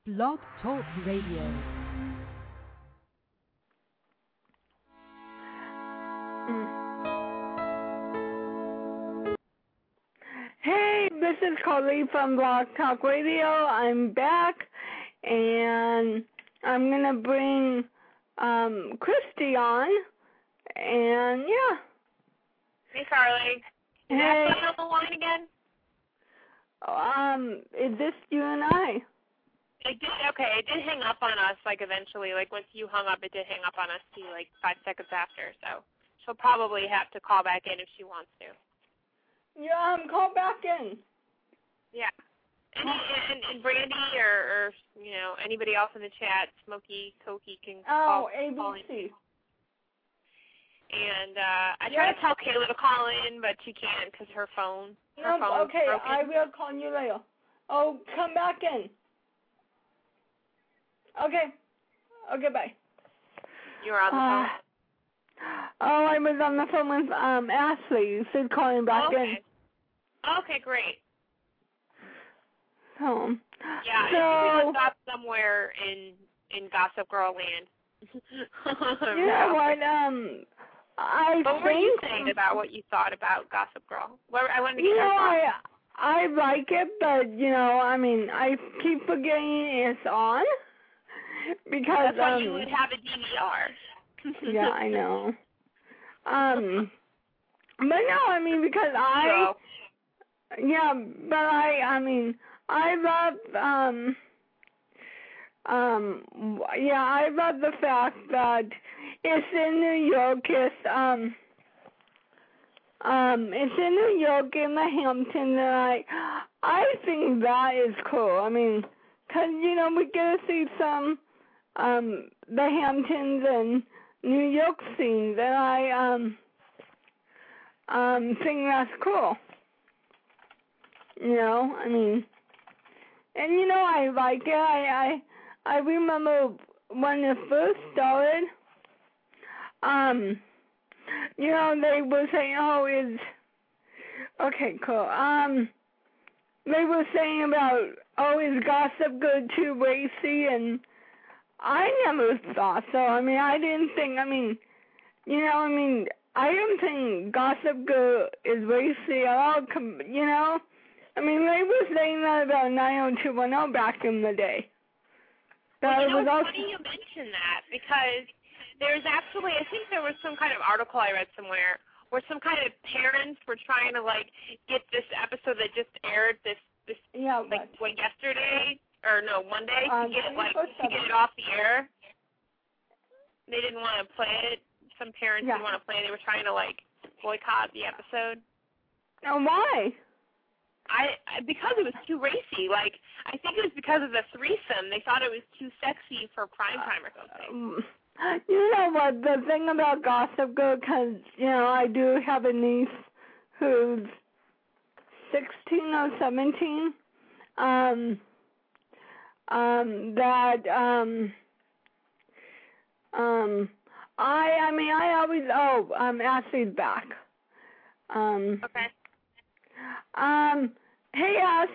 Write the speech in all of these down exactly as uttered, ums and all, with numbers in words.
Blog Talk Radio. Hey, this is Carly from Blog Talk Radio. I'm back, and I'm going to bring um, Christy on, and yeah. Hey, Carly. Is hey. Ashley on the line again? Um, is this you and I? It did, okay, it did hang up on us, like, eventually. Like, once you hung up, it did hang up on us, too, like, five seconds after. So she'll probably have to call back in if she wants to. Yeah, um, call back in. Yeah. And, and, and Brandy or, or, you know, anybody else in the chat, Smokey, Koki can oh, call, A B C. call in. And uh, I yes. tried to tell Kayla to call in, but she can't because her phone, her no, phone's okay, broken. I will call you later. Oh, come back in. Okay. Okay, bye. You were on the uh, phone? Oh, I was on the phone with um Ashley. You said calling back okay. in. Okay, great. So, yeah, so, I think we got somewhere in in Gossip Girl land. You know what? Um, I what think. were you saying about what you thought about Gossip Girl? What, I wanted to get you your know, thoughts. I I like it, but you know, I mean, I keep forgetting it's on because that's why um. you would have a D V R. Yeah, I know. Um, but no, I mean because I. So. Yeah, but I, I mean, I love, um, um, yeah, I love the fact that it's in New York. It's, um, um, it's in New York in the Hamptons, and I, I think that is cool. I mean, cause you know we get to see some, um, the Hamptons and New York scenes, and I, um, um, think that's cool. You know, I mean, and you know, I like it. I, I, I remember when it first started, um, you know, they were saying, oh, it's, okay, cool. Um, they were saying about, oh, is Gossip Girl too racy? And I never thought so. I mean, I didn't think, I mean, you know, I mean, I don't think Gossip Girl is racy at all, you know? I mean, they were saying that about nine oh two one oh back in the day. Well, you know, it's also funny you mention that because there's actually, I think there was some kind of article I read somewhere where some kind of parents were trying to, like, get this episode that just aired this, this yeah, like, what, yesterday? Or, no, Monday? Um, to get it, like, to get it off the air. They didn't want to play it. Some parents yeah. didn't want to play it. They were trying to, like, boycott the episode. Now, why? I, I because it was too racy. Like, I think it was because of the threesome. They thought it was too sexy for prime time or something. Um, you know what? The thing about Gossip Girl, because, you know, I do have a niece who's sixteen or seventeen, um, um, that, um, um, I, I mean, I always, oh, um, Ashley's back. Um, okay. Um, hey, Ash.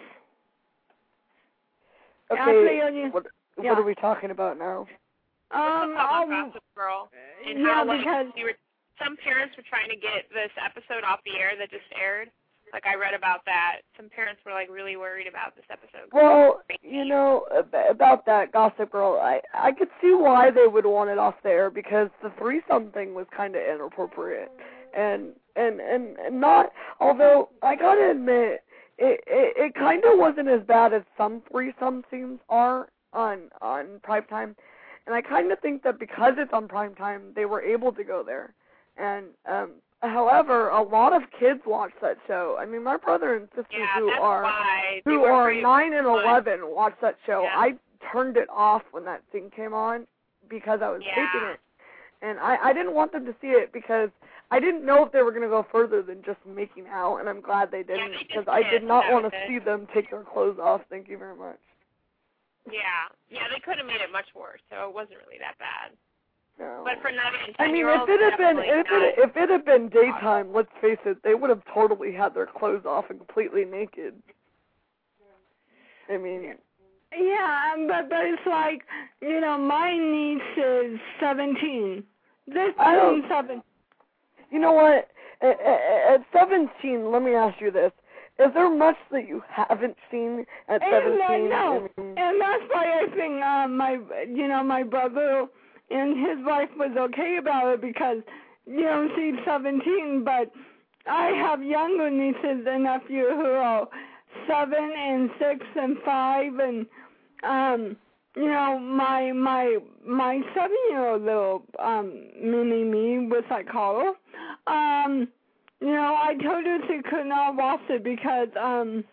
Okay, Ashley, you, what, yeah. what are we talking about now? Um, about um, Gossip Girl and yeah, how, like, because we were, some parents were trying to get this episode off the air that just aired. Like, I read about that. Some parents were, like, really worried about this episode. Well, you know, about that Gossip Girl, I, I could see why they would want it off the air because the threesome thing was kind of inappropriate. And, and, and, and not, although I gotta admit, it, it, it kind of wasn't as bad as some threesome scenes are on, on primetime. And I kind of think that because it's on primetime, they were able to go there. And, um, however, a lot of kids watch that show. I mean, my brother and sister yeah, who that's are why. who are nine and eleven watch that show. Yeah. I turned it off when that thing came on because I was yeah. taping it, and I, I didn't want them to see it because I didn't know if they were going to go further than just making out, and I'm glad they didn't yeah, they because I did did. not that want to it. see them take their clothes off. Thank you very much. Yeah, yeah, they could have made it much worse, so it wasn't really that bad. No. But for nine and I ten mean, year if olds, it had been if not. it if it had been daytime, let's face it, they would have totally had their clothes off and completely naked. I mean, Yeah, but but it's like, you know, my niece is seventeen. This I don't, is seven. You know what? At, at, at seventeen, let me ask you this. Is there much that you haven't seen at seventeen? No, I mean, and that's why I think uh, my, you know, my brother and his wife was okay about it because, you know, she's seventeen, but I have younger nieces and nephews who are seven and six and five, and um, you know, my my my seven-year-old little um mini me, which I call her, um. You know, I told her she could not watch it because um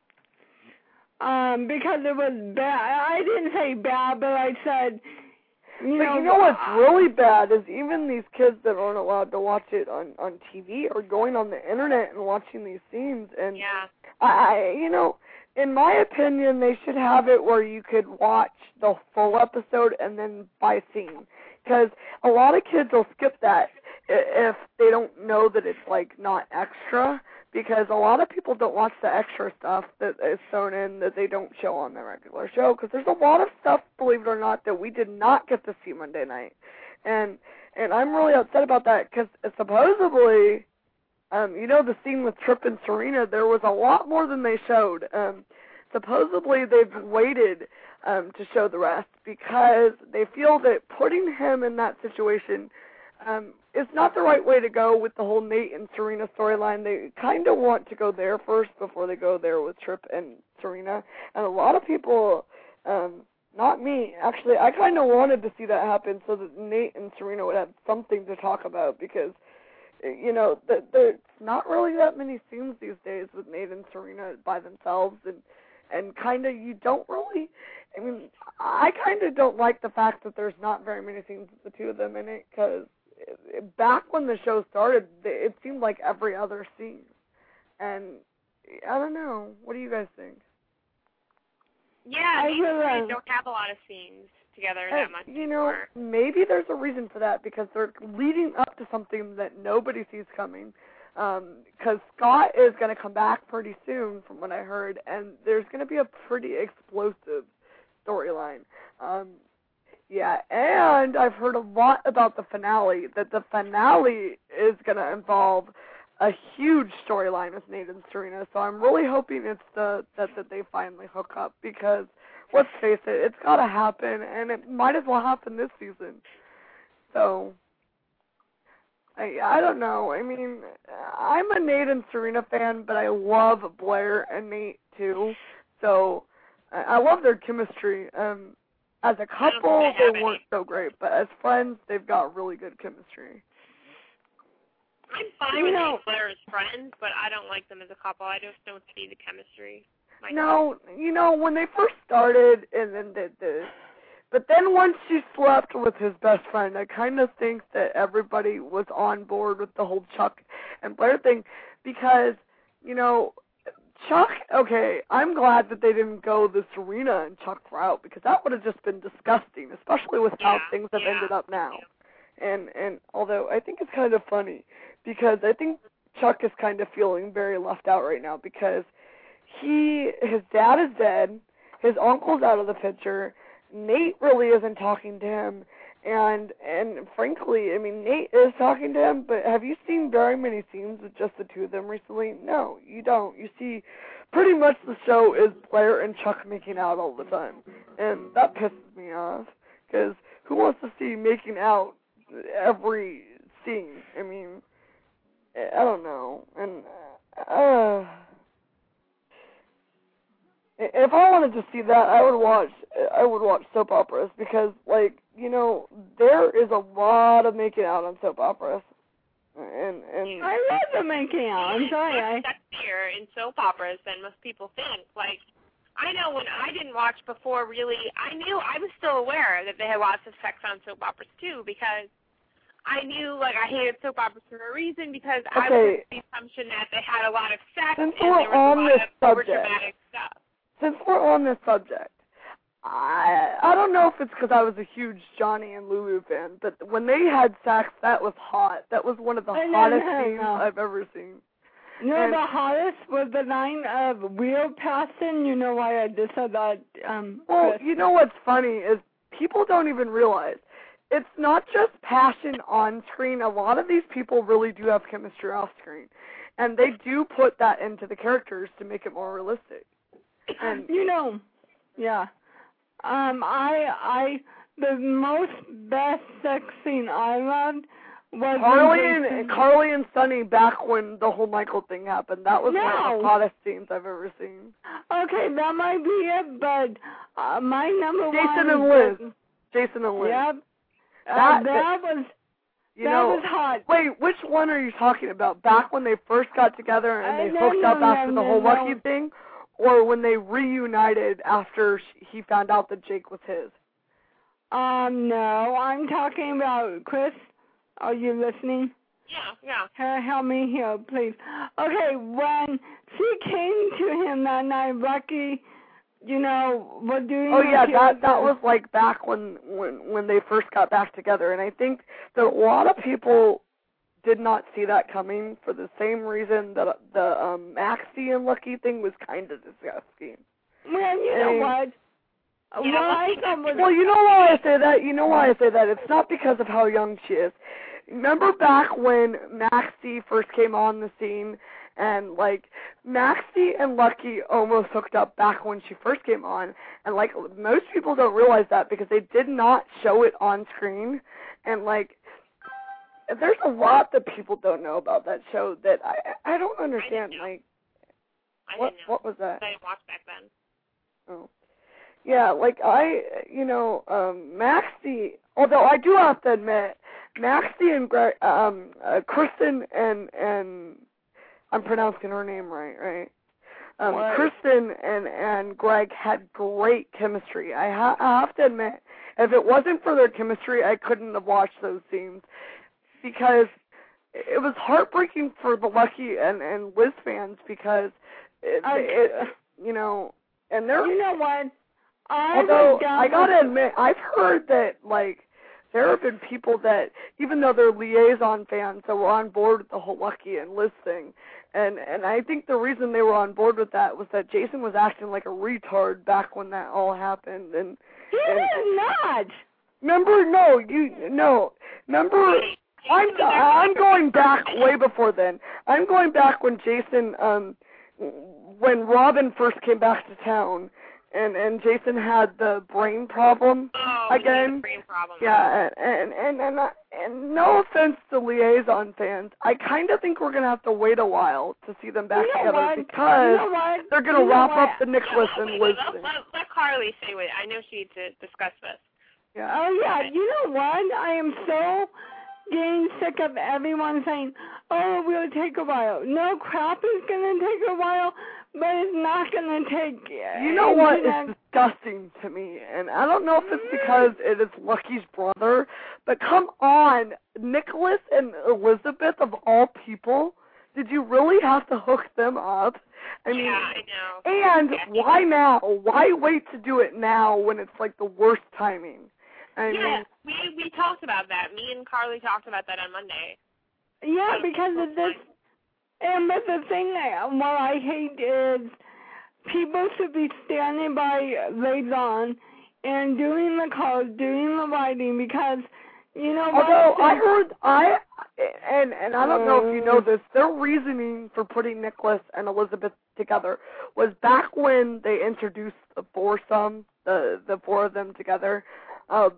um because it was bad. I didn't say bad, but I said, you but know. you know what's really bad is even these kids that aren't allowed to watch it on on T V are going on the internet and watching these scenes. And yeah, I, you know, in my opinion, they should have it where you could watch the full episode and then by scene, because a lot of kids will skip that if they don't know that it's like not extra, because a lot of people don't watch the extra stuff that is thrown in that they don't show on the regular show, because there's a lot of stuff, believe it or not, that we did not get to see Monday night, and and I'm really upset about that, because supposedly, um, you know, the scene with Tripp and Serena, there was a lot more than they showed. Um, supposedly they've waited um, to show the rest because they feel that putting him in that situation Um, it's not the right way to go with the whole Nate and Serena storyline. They kind of want to go there first before they go there with Tripp and Serena. And a lot of people, um, not me, actually, I kind of wanted to see that happen so that Nate and Serena would have something to talk about because, you know, the, there's not really that many scenes these days with Nate and Serena by themselves. And, and kind of you don't really, I mean, I kind of don't like the fact that there's not very many scenes with the two of them in it because back when the show started, it seemed like every other scene. And I don't know. What do you guys think? Yeah, I these really three don't have a lot of scenes together and, that much you know, anymore. maybe there's a reason for that because they're leading up to something that nobody sees coming. Because um, Scott is going to come back pretty soon, from what I heard, and there's going to be a pretty explosive storyline. Um, Yeah, and I've heard a lot about the finale, that the finale is going to involve a huge storyline with Nate and Serena, so I'm really hoping it's the that, that they finally hook up, because, let's face it, it's got to happen, and it might as well happen this season. So, I, I don't know. I mean, I'm a Nate and Serena fan, but I love Blair and Nate, too, so I, I love their chemistry. Um. As a couple, they weren't so great, but as friends, they've got really good chemistry. I'm fine with Nate and Blair as friends, but I don't like them as a couple. I just don't see the chemistry. No, you know, when they first started, and then the, the but then once she slept with his best friend, I kind of think that everybody was on board with the whole Chuck and Blair thing, because, you know, Chuck, okay, I'm glad that they didn't go the Serena and Chuck route, because that would have just been disgusting, especially with yeah, how things have yeah, ended up now. yeah. And and although I think it's kind of funny, because I think Chuck is kind of feeling very left out right now, because he his dad is dead, his uncle's out of the picture, Nate really isn't talking to him, and and frankly, I mean, Nate is talking to him, but have you seen very many scenes with just the two of them recently? No, you don't. You see, pretty much the show is Blair and Chuck making out all the time, and that pisses me off, because who wants to see making out every scene? I mean, I don't know, and uh, if I wanted to see that, I would watch. I would watch soap operas, because, like, you know, there is a lot of making out on soap operas, and and I love the making out. I'm sorry. It's much sexier in soap operas than most people think. Like, I know when I didn't watch before, really, I knew I was still aware that they had lots of sex on soap operas too, because I knew, like, I hated soap operas for a reason, because okay. I was under the assumption that they had a lot of sex Since and there was on a lot this of subject, overdramatic stuff. Since we're on this subject, I I don't know if it's because I was a huge Johnny and Lulu fan, but when they had sex, that was hot. That was one of the I hottest know, scenes no. I've ever seen. No, and, the hottest was the line of real passion. You know why I just said that, um, Well, Chris? you know what's funny is people don't even realize it's not just passion on screen. A lot of these people really do have chemistry off screen. And they do put that into the characters to make it more realistic. And you know, yeah. Um, I, I, the most best sex scene I loved was Carly when and Carly and Sunny back when the whole Michael thing happened. That was No. one of the hottest scenes I've ever seen. Okay, that might be it, but uh, my number Jason one. and was- Liz. Jason and Liz. Yep. Uh, That- that was You that know, was hot. wait, which one are you talking about? Back when they first got together and Uh, they no, hooked no, up no, after the no, whole no. Lucky thing? Or when they reunited after sh- he found out that Jake was his? Um, no, I'm talking about Chris. Are you listening? Yeah, yeah. Uh, help me here, please. Okay, when she came to him that night, Lucky, you know, was doing. Oh her yeah, that that character. was like back when when when they first got back together, and I think that a lot of people did not see that coming for the same reason that the um Maxie and Lucky thing was kind of disgusting. Well, you know I mean- what? Yeah, What I Lucky- thought was Well, you know why I say that? You know why I say that? It's not because of how young she is. Remember back when Maxie first came on the scene, and like Maxie and Lucky almost hooked up back when she first came on, and like most people don't realize that because they did not show it on screen, and like there's a lot that people don't know about that show that I I don't understand. know. Like I what didn't know. what was that? I didn't watch back then. Oh. Yeah, like I, you know, um, Maxie, although I do have to admit, Maxie and Greg, um, uh, Kristen and, and, I'm pronouncing her name right, right? Um, What? Kristen and, and Greg had great chemistry. I, ha- I have to admit, if it wasn't for their chemistry, I couldn't have watched those scenes because it was heartbreaking for the Lucky and, and Liz fans because it, I- it you know, and they're. You know what? I Although, was down I gotta with- admit, I've heard that, like, there have been people that, even though they're liaison fans, that were on board with the whole Lucky and Liz thing. And and I think the reason they were on board with that was that Jason was acting like a retard back when that all happened. And, He and is not. remember, no, you, no, remember, I'm, I'm going back way before then. I'm going back when Jason, um, when Robin first came back to town. And and Jason had the brain problem Oh, again. The brain problem. Yeah, and and and, uh, and no offense to liaison fans, I kind of think we're gonna have to wait a while to see them back You know together what? because You know what? they're gonna You know wrap what? up the Nicholas Yeah, and wait, Liz let, thing. let, let Carly say what. I know she needs to discuss this. Yeah. Oh yeah, you know what? I am so getting sick of everyone saying, "Oh, it will take a while." No, crap is gonna take a while, but it's not gonna take. Uh, You know what internet- is disgusting to me, and I don't know if it's because it is Lucky's brother, but come on, Nicholas and Elizabeth of all people, did you really have to hook them up? I mean, yeah, I know. and Yeah. why now? Why wait to do it now when it's like the worst timing? I yeah, mean, we we talked about that. Me and Carly talked about that on Monday. Yeah, because of this. And but the thing that what I hate is people should be standing by liaison and doing the calls, doing the writing because you know what? although I heard I and and I don't know if you know this, their reasoning for putting Nicholas and Elizabeth together was back when they introduced the foursome, the the four of them together. Um,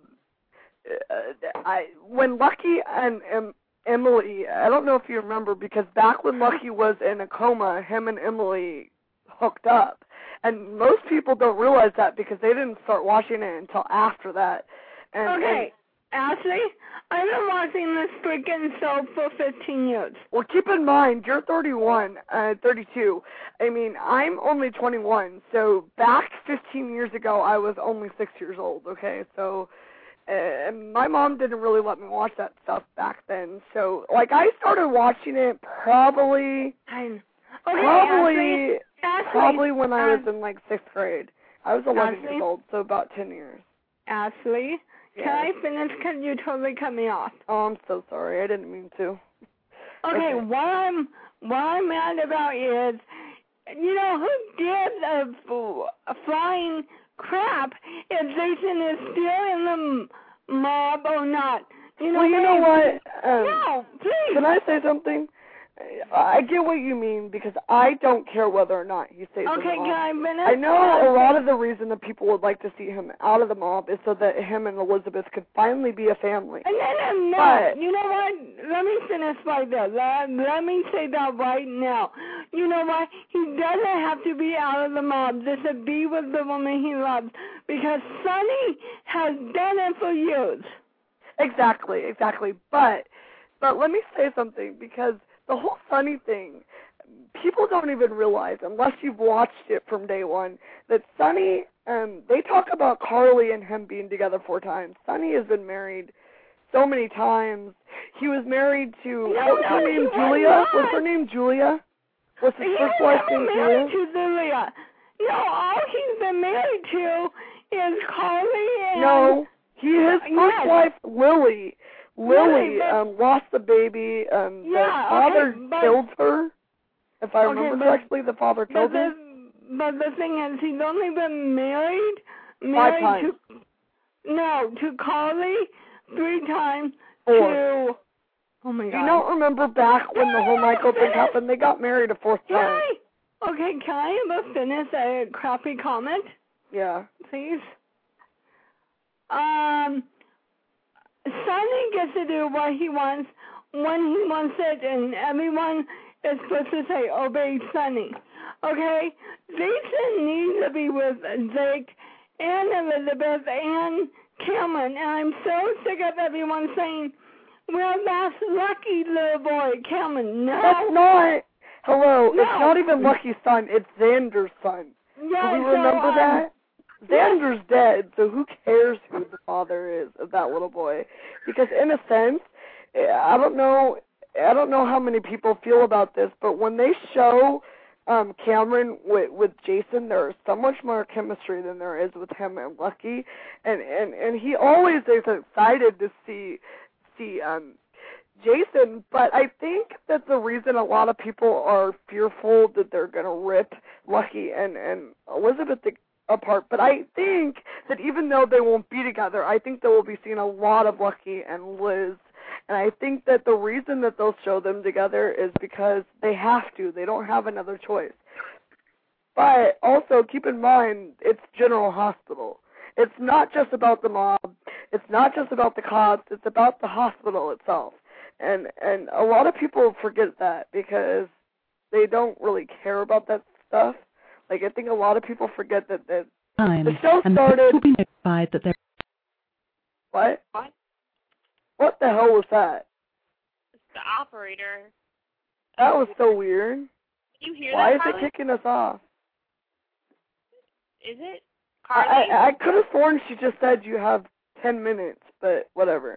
uh, I when Lucky and, and Emily, I don't know if you remember, because back when Lucky was in a coma, him and Emily hooked up. And most people don't realize that because they didn't start watching it until after that. And, Okay, Ashley, I've been watching this freaking show for fifteen years. Well, keep in mind, you're thirty-one, uh, thirty-two. I mean, I'm only twenty-one, so back fifteen years ago, I was only six years old, okay? So, uh, and my mom didn't really let me watch that stuff back then. So, like, I started watching it probably, I probably, Okay, Ashley, Ashley, probably when I was uh, in, like, sixth grade. I was eleven Ashley? years old, so about ten years. Ashley, Yeah. can I finish? Because you totally cut me off. Oh, I'm so sorry. I didn't mean to. Okay, Okay. what I'm what I'm mad about is, you know, who gives a, a flying crap if Jason is still in the mob or not? You know, well, you know what? Um, no, please. Can I say something? I get what you mean because I don't care whether or not he stays Okay, in the mob. can I finish? I know a lot of the reason that people would like to see him out of the mob is so that him and Elizabeth could finally be a family. And then, no, but, you know what? Let me finish by this. Let, let me say that right now. You know what? He doesn't have to be out of the mob just to be with the woman he loves because Sonny has done it for years. Exactly, exactly. But, but let me say something because the whole Sonny thing, people don't even realize, unless you've watched it from day one, that Sonny, um, they talk about Carly and him being together four times. Sonny has been married so many times. He was married to, No, what was no, her name, he Julia? was Was her name Julia? Was his he first was wife never named married Julia? to Julia. No, all he's been married to is Carly and... No, he, his first yes. wife, Lily. Lily Lily, but, um, lost the baby. Um, yeah, the father okay, but, killed her. If I okay, remember but, correctly, the father killed but her. the, but the thing is, he's only been married, Five married times. to, no, to Carly three times, Four. to, oh my God. You don't remember back when the whole Michael thing happened? They got married a fourth time. Right. Okay, can I ever finish a crappy comment? Yeah. Please? Um, Sonny gets to do what he wants when he wants it, and everyone is supposed to say, obey Sonny. Okay? Jason needs to be with Jake and Elizabeth and Cameron, and I'm so sick of everyone saying, well, that's Lucky little boy, Cameron. No. That's not. Hello, No. it's not even Lucky's son. It's Xander's son. Yeah, Do we so, remember um, that? Xander's dead, so who cares who the father is of that little boy? Because in a sense, I don't know, I don't know how many people feel about this, but when they show um, Cameron with, with Jason, there is so much more chemistry than there is with him and Lucky, and and and he always is excited to see see um. Jason, but I think that the reason a lot of people are fearful that they're going to rip Lucky and, and Elizabeth apart, but I think that even though they won't be together, I think that we'll be seeing a lot of Lucky and Liz, and I think that the reason that they'll show them together is because they have to. They don't have another choice. But also, keep in mind, it's General Hospital. It's not just about the mob. It's not just about the cops. It's about the hospital itself. And and a lot of people forget that because they don't really care about that stuff. Like, I think a lot of people forget that, that Time, the show and started... will be notified that they're... What? What? What the hell was that? It's the operator. That was so weird. You hear Why that, is Carly? it kicking us off? Is it? I, Carly? I, I could have sworn she just said you have ten minutes, but whatever.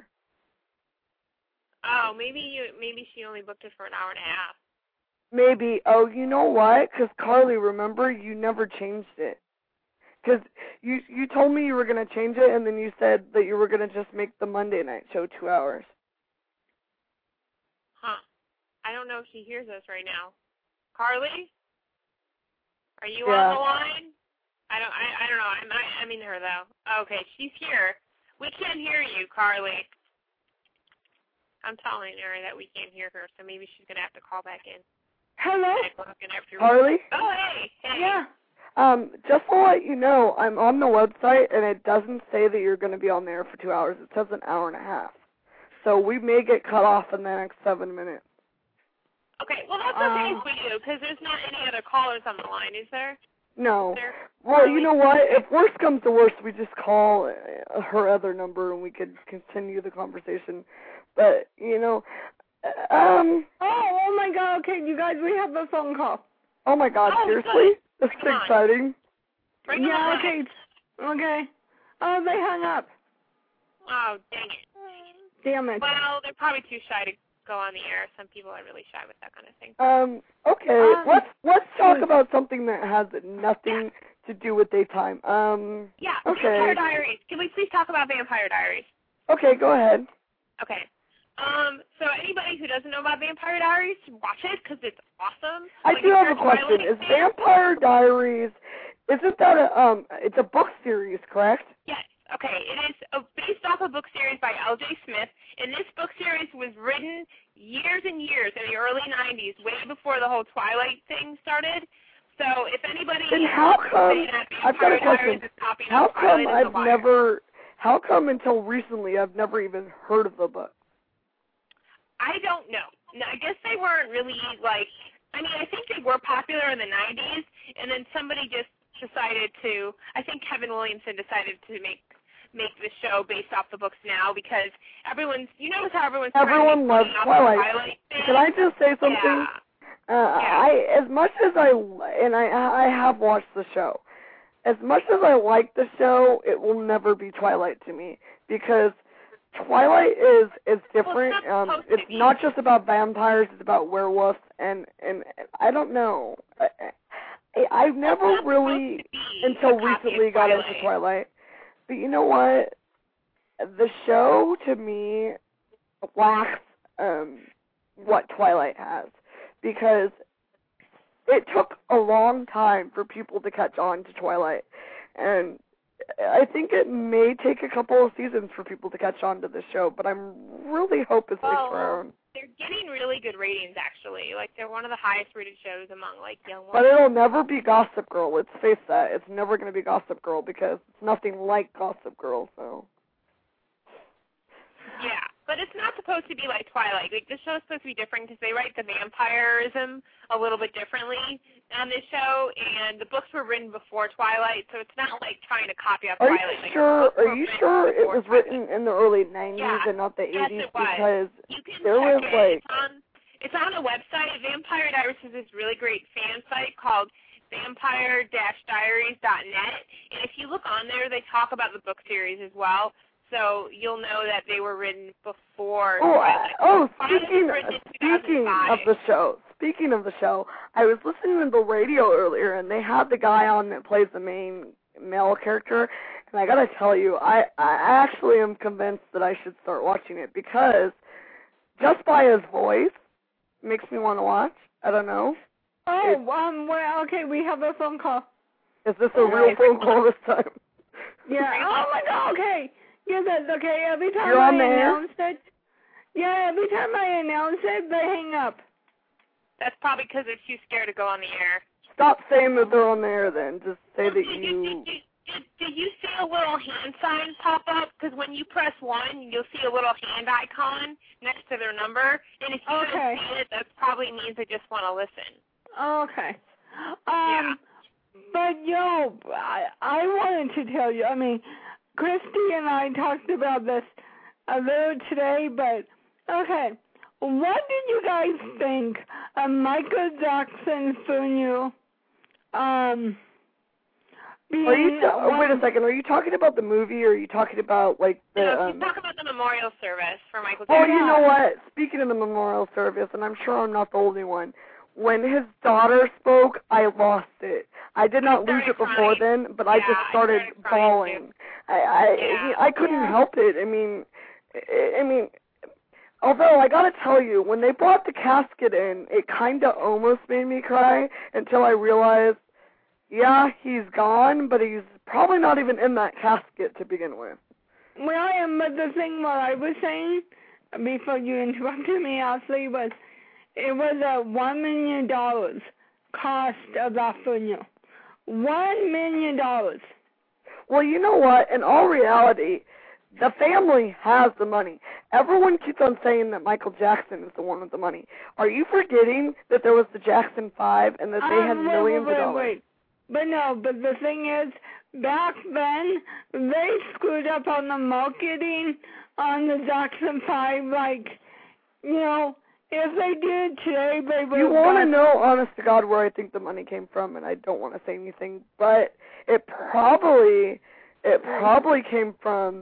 Oh, maybe you. Maybe she only booked it for an hour and a half. Maybe. Oh, you know what? Because Carly, remember, you never changed it. Because you you told me you were going to change it, and then you said that you were going to just make the Monday night show two hours. Huh. I don't know if she hears us right now. Carly? Are you Yeah. on the line? I don't. I, I don't know. I'm. I, I mean her though. Okay, she's here. We can't hear you, Carly. I'm telling her that we can't hear her, so maybe she's gonna have to call back in. Hello? Carly? Oh, hey. Hey. Yeah. Um, just to let you know, I'm on the website, and it doesn't say that you're going to be on there for two hours. It says an hour and a half. So we may get cut off in the next seven minutes. Okay, well, that's okay Uh, for you, because there's not any other callers on the line, is there? No. Is there? Well, you know what? If worse comes to worse, we just call uh, her other number, and we could continue the conversation. But, you know, uh, um... Oh, oh my God, okay, you guys, we have a phone call. Oh my God, Oh, seriously? good. That's Bring 'em on. exciting. Bring them Yeah, on. okay, okay. Oh, they hung up. Oh, dang it. Damn it. Well, they're probably too shy to go on the air. Some people are really shy with that kind of thing. Um, okay, Um, let's let's talk about something that has nothing to do with daytime. Um, Yeah, okay. Vampire Diaries. Can we please talk about Vampire Diaries? Okay, go ahead. Okay. Um, so anybody who doesn't know about Vampire Diaries, watch it because it's awesome. I like, do have a question. Is fan, Vampire Diaries, isn't that a, um, it's a book series, correct? Yes. Okay. It is a, based off a book series by L J Smith, and this book series was written years and years in the early nineties, way before the whole Twilight thing started. So if anybody then how come, I've got a question, how come I've never, how come until recently I've never even heard of the book? I don't know. No, I guess they weren't really, like, I mean, I think they were popular in the nineties, and then somebody just decided to, I think Kevin Williamson decided to make make the show based off the books now because everyone's, you notice how everyone's Everyone loves Twilight. Twilight Can I just say something? Yeah. Uh, yeah. I, as much as I, and I, I have watched the show, as much as I like the show, it will never be Twilight to me because Twilight is is different. Well, it's um, it's not just about vampires; it's about werewolves, and and I don't know. I, I, I've never really, until recently, got into Twilight. But you know what? The show to me lacks um, what Twilight has because it took a long time for people to catch on to Twilight, and I think it may take a couple of seasons for people to catch on to the show, but I'm really hoping well, it's for own. They're getting really good ratings, actually. Like, they're one of the highest rated shows among, like, young ones. But it'll never be Gossip Girl. Let's face that. It's never going to be Gossip Girl because it's nothing like Gossip Girl, so. Yeah, but it's not supposed to be like Twilight. Like, this show is supposed to be different because they write the vampirism a little bit differently on this show, and the books were written before Twilight, so it's not like trying to copy off are Twilight. You like, sure, are you sure it was Twilight. written in the early nineties yeah. and not the yes, eighties? It was. Because you can there check was it. like... It's on, it's on a website. Vampire Diaries is this really great fan site called vampire dash diaries dot net, and if you look on there, they talk about the book series as well. So you'll know that they were written before. Oh, Twilight. oh Twilight speaking speaking of the show, speaking of the show, I was listening to the radio earlier, and they had the guy on that plays the main male character, and I gotta tell you, I I actually am convinced that I should start watching it because just by his voice makes me want to watch. I don't know. Oh, it, um, well, okay, we have a phone call. Is this a real phone call this time? Yeah. Oh my God. Okay. Yeah, that's okay. Every time You're I on there? announce it, yeah, every time I announce it, they hang up. That's probably because they're too scared to go on the air. Stop saying that they're on the air then. Just say well, that did, you... Did, did, did, did you see a little hand sign pop up? Because when you press one, you'll see a little hand icon next to their number. And if you okay. don't see it, that probably means they just want to listen. Okay. Um, yeah. But, yo, I, I wanted to tell you, I mean... Christy and I talked about this a little today, but okay. What did you guys think of Michael Jackson Funyu? Um, being are you ta- one, wait a second. Are you talking about the movie, or are you talking about like the? No, she's um, talking about the memorial service for Michael Oh, Jackson. you know what? Speaking of the memorial service, and I'm sure I'm not the only one. When his daughter spoke, I lost it. I did not lose it before crying. then, but yeah, I just started, I started bawling. I I, yeah. I couldn't yeah. help it. I mean, I, I mean, although I gotta tell you, when they brought the casket in, it kind of almost made me cry until I realized, yeah, he's gone, but he's probably not even in that casket to begin with. Well, I am, but the thing what I was saying before you interrupted me, Ashley, was it was a one million dollars cost of that funeral. One million dollars. Well, you know what? In all reality, the family has the money. Everyone keeps on saying that Michael Jackson is the one with the money. Are you forgetting that there was the Jackson Five and that they um, had wait, millions wait, wait, of dollars? Wait. But no, but the thing is, back then, they screwed up on the marketing on the Jackson Five. Like, you know, if they did today, they would. You want to know, honest to God, where I think the money came from, and I don't want to say anything, but it probably, it probably came from.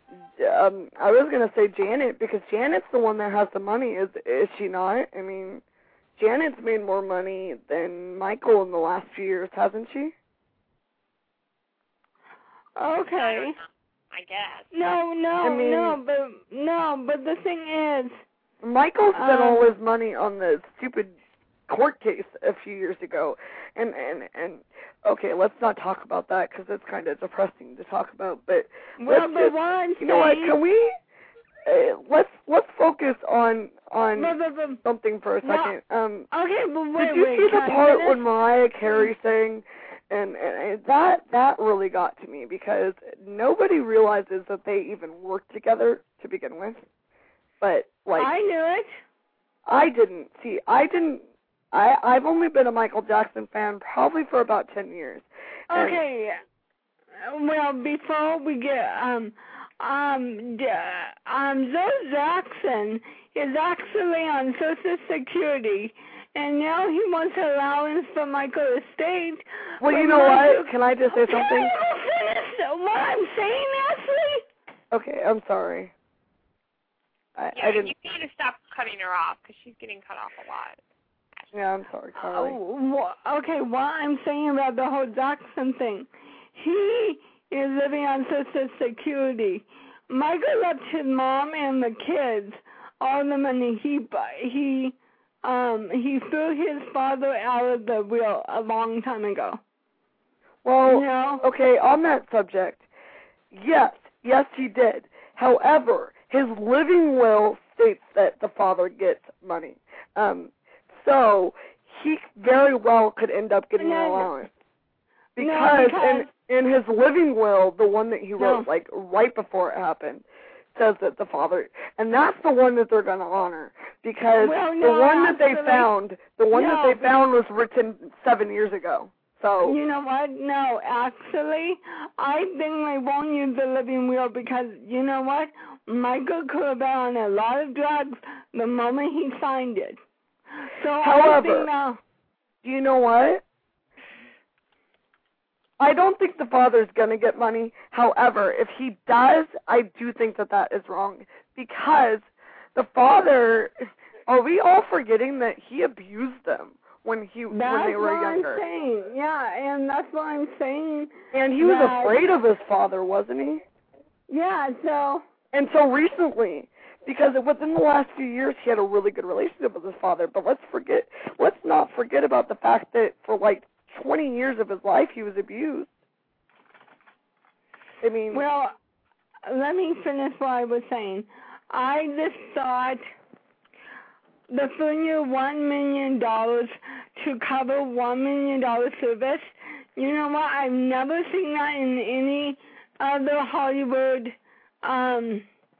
Um, I was gonna say Janet, because Janet's the one that has the money. Is is she not? I mean, Janet's made more money than Michael in the last few years, hasn't she? Okay. I guess. No, no, I mean, no, but no, but the thing is, Michael spent um, all his money on the stupid court case a few years ago, and and and okay, let's not talk about that because it's kind of depressing to talk about. But well, let's but just, what I'm you know what? saying, Can we uh, let's let's focus on on but, but, but, something for a well, second. Um, okay, but wait, did you wait, see the can I part finish? when Mariah Carey sang? And, and and that that really got to me because nobody realizes that they even worked together to begin with. But like I knew it. I didn't see. I didn't. I I've only been a Michael Jackson fan probably for about ten years. And Okay. Well, before we get um um d- um Joe Jackson is actually on Social Security, and now he wants allowance for Michael Estate. well, but you know Michael, what? Can I just say Can something? I finish what I'm saying, Ashley? Okay, I'm sorry. I Yeah, I didn't. you need to stop cutting her off because she's getting cut off a lot. Yeah, I'm sorry, Carly. Oh, wha- okay, what I'm saying about the whole Jackson thing, he is living on Social Security. Michael left his mom and the kids all the money. He bu- he um he threw his father out of the will a long time ago. Well, You know? okay, on that subject, yes, yes, he did. However, his living will states that the father gets money. Um, so he very well could end up getting an No, allowance. no, Because, because- in, in his living will, the one that he wrote, No. like, right before it happened, says that the father, and that's the one that they're going to honor. Because Well, the no, one that they actually- found, the one no, that they but- found was written seven years ago. So, You know what? No, actually, I think they won't use the living will because, you know what? Michael could have been on a lot of drugs the moment he signed it. So I However, think now, do you know what? I don't think the father's going to get money. However, if he does, I do think that that is wrong. Because the father, are we all forgetting that he abused them when he when that's they were what younger? I'm saying. Yeah, and that's what I'm saying. And he was that- afraid of his father, wasn't he? Yeah, so, And so recently, because within the last few years, he had a really good relationship with his father. But let's forget, let's not forget about the fact that for like twenty years of his life, he was abused. I mean, well, let me finish what I was saying. I just thought the thing of one million dollars to cover one million dollar service. You know what? I've never seen that in any other Hollywood um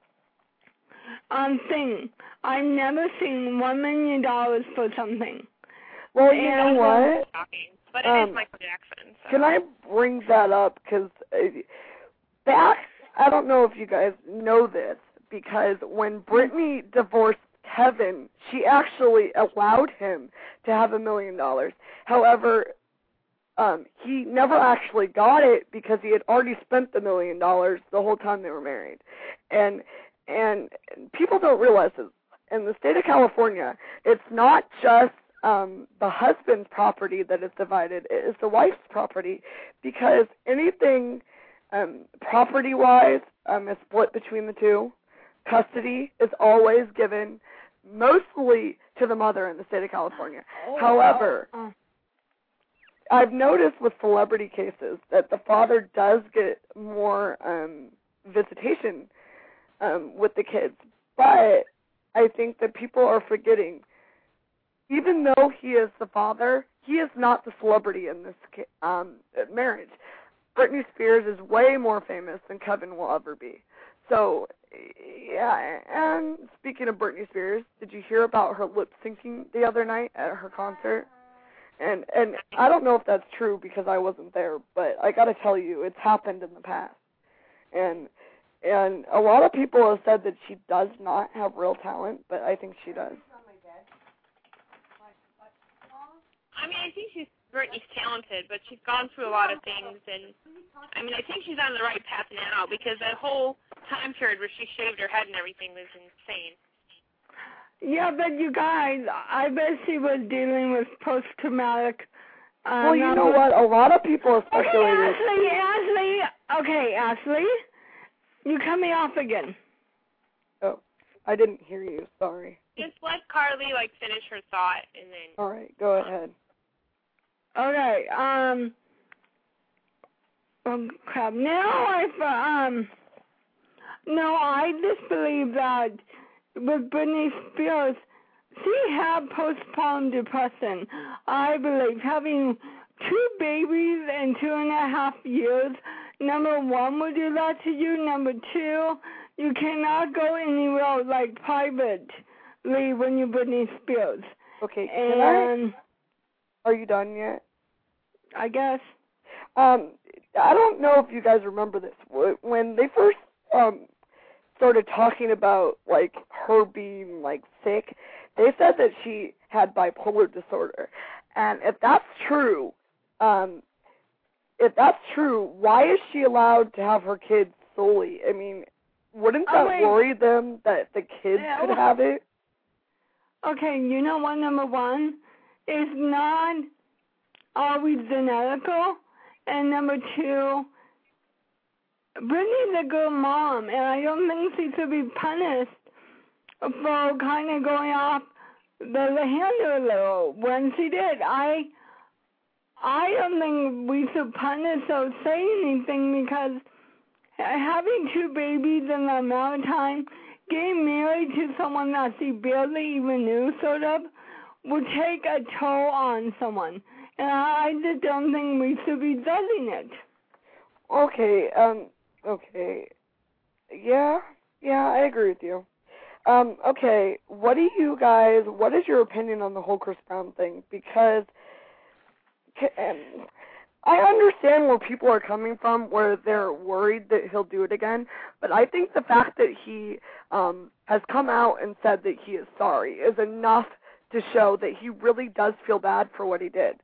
um thing. I've never seen one million dollars for something. well, you and- know what? Shocking. But it Um, is Michael Jackson. So. Can I bring that up? Because back, I don't know if you guys know this, because when Britney divorced Kevin, she actually allowed him to have a million dollars. However, um, he never actually got it because he had already spent the million dollars the whole time they were married. And and people don't realize this. In the state of California, it's not just um, the husband's property that is divided, it is the wife's property, because anything um, property-wise um, is split between the two. Custody is always given mostly to the mother in the state of California. Oh, However, uh, I've noticed with celebrity cases that the father does get more um, visitation um, with the kids, but I think that people are forgetting, even though he is the father, he is not the celebrity in this um, marriage. Britney Spears is way more famous than Kevin will ever be. So, yeah, and speaking of Britney Spears, did you hear about her lip syncing the other night at her concert? And and I don't know if that's true because I wasn't there, but I got to tell you, it's happened in the past. And and a lot of people have said that she does not have real talent, but I think she does. I mean, I think she's Britney's talented, but she's gone through a lot of things, and I mean, I think she's on the right path now because that whole time period where she shaved her head and everything was insane. yeah, but you guys, I bet she was dealing with post-traumatic. Uh, Well, you know what? A lot of people have Okay, speculated. Ashley, Ashley. Okay, Ashley. You cut me off again. Oh, I didn't hear you. Sorry. Just let Carly, like, finish her thought, and then... All right, go ahead. Okay, um... Oh, crap. Now I, um... No, I just believe that with Britney Spears, she had postpartum depression. I believe having two babies in two and a half years, number one will do that to you. Number two, you cannot go anywhere like privately when you're Britney Spears. Okay, can and I? Are you done yet? I guess. Um, I don't know if you guys remember this. When they first um started talking about like her being like sick, they said that she had bipolar disorder. And if that's true, um, if that's true, why is she allowed to have her kids solely? I mean, wouldn't that oh, worry them that the kids yeah, could well, have it? Okay, you know what, number one, is not always genetical, and number two, Britney's a good mom, and I don't think she should be punished for kind of going off the, the handle a little when she did. I I don't think we should punish or say anything because having two babies in the amount of time, getting married to someone that she barely even knew, sort of, would take a toll on someone. And I just don't think we should be judging it. Okay, um, okay. Yeah, yeah, I agree with you. Um, okay, what do you guys, what is your opinion on the whole Chris Brown thing? Because um, I understand where people are coming from, where they're worried that he'll do it again, but I think the fact that he um, has come out and said that he is sorry is enough to show that he really does feel bad for what he did.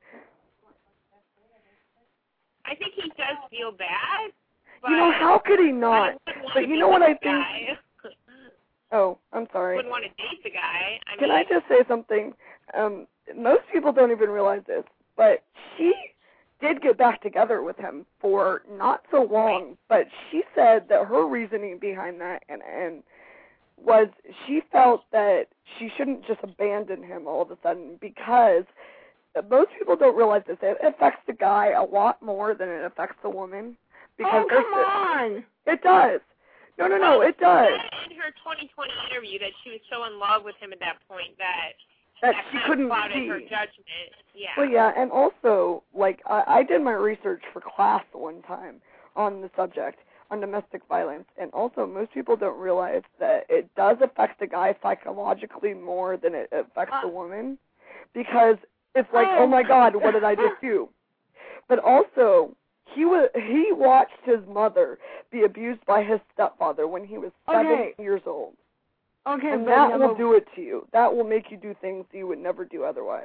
I think he does feel bad. But you know, how could he not? But you know what I think? Oh, I'm sorry. Wouldn't want to date the guy. I Can mean, I just say something? Um, most people don't even realize this, but she did get back together with him for not so long, but she said that her reasoning behind that and, and was she felt that she shouldn't just abandon him all of a sudden because most people don't realize this. It affects the guy a lot more than it affects the woman. Because oh, come on! It does. No, no, no, it does. In her twenty twenty interview that she was so in love with him at that point that that, that she kind couldn't of clouded see her judgment. Yeah. Well, yeah, and also, like, I, I did my research for class one time on the subject, on domestic violence, and also most people don't realize that it does affect the guy psychologically more than it affects uh, the woman, because it's like, oh my God, what did I just do? But also, He was he watched his mother be abused by his stepfather when he was seven okay. years old. Okay, and but that number... will do it to you. That will make you do things you would never do otherwise.